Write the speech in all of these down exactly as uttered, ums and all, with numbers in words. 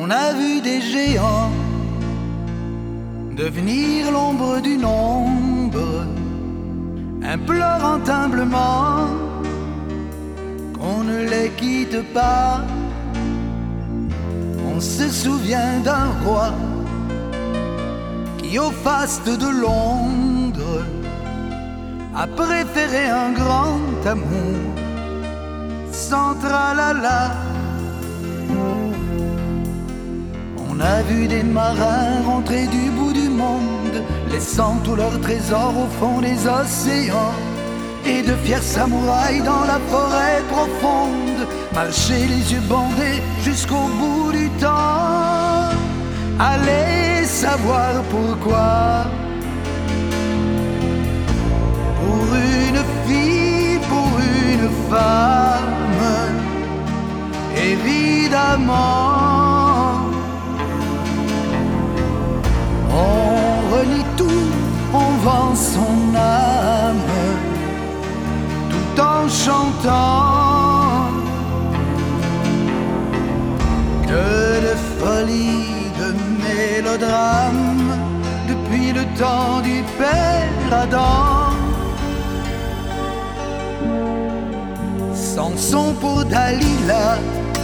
On a vu des géants devenir l'ombre d'une ombre, implorant humblement qu'on ne les quitte pas. On se souvient d'un roi qui, au faste de Londres, a préféré un grand amour sans tralala. On a vu des marins rentrer du bout du monde, laissant tous leurs trésors au fond des océans, et de fiers samouraïs dans la forêt profonde marcher les yeux bandés jusqu'au bout du temps. Allez savoir pourquoi. Pour une fille, pour une femme, évidemment. On renie tout, on vend son âme, tout en chantant. Que de folie, de mélodrame, depuis le temps du père Adam. Samson pour Dalila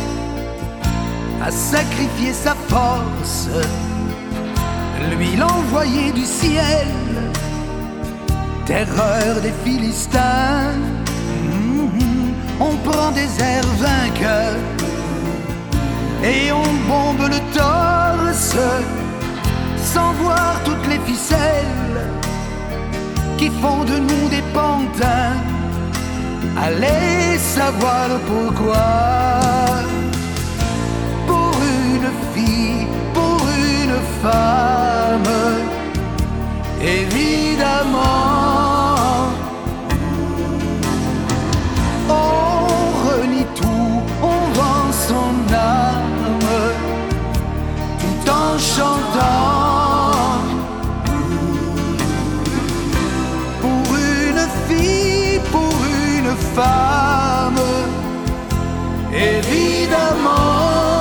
a sacrifié sa force, lui l'envoyé du ciel, terreur des Philistins. Mmh, on prend des airs vainqueurs et on bombe le torse, sans voir toutes les ficelles qui font de nous des pantins. Allez savoir pourquoi. Pour une fille, pour une femme, évidemment. On renie tout, on vend son âme, tout en chantant. Pour une fille, pour une femme, évidemment.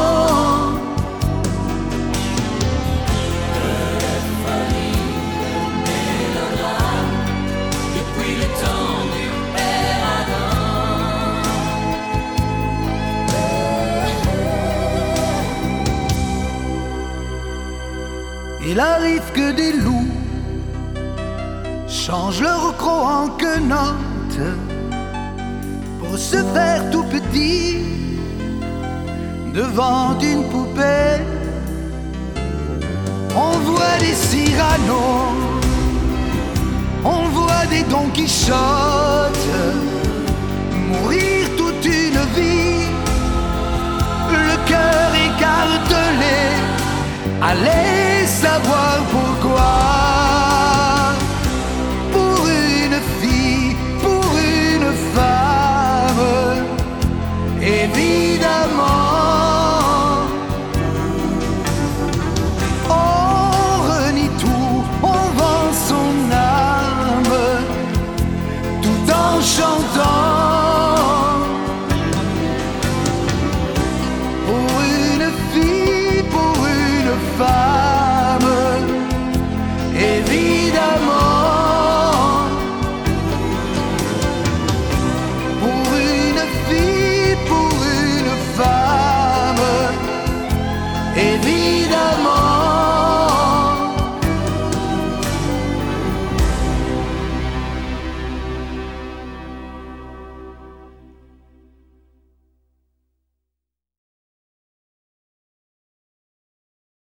Il arrive que des loups changent leur croc en quenotte pour se faire tout petit devant une poupée. On voit des Cyrano, on voit des Don Quichotte mourir toute une vie, le cœur écartelé. Allez savoir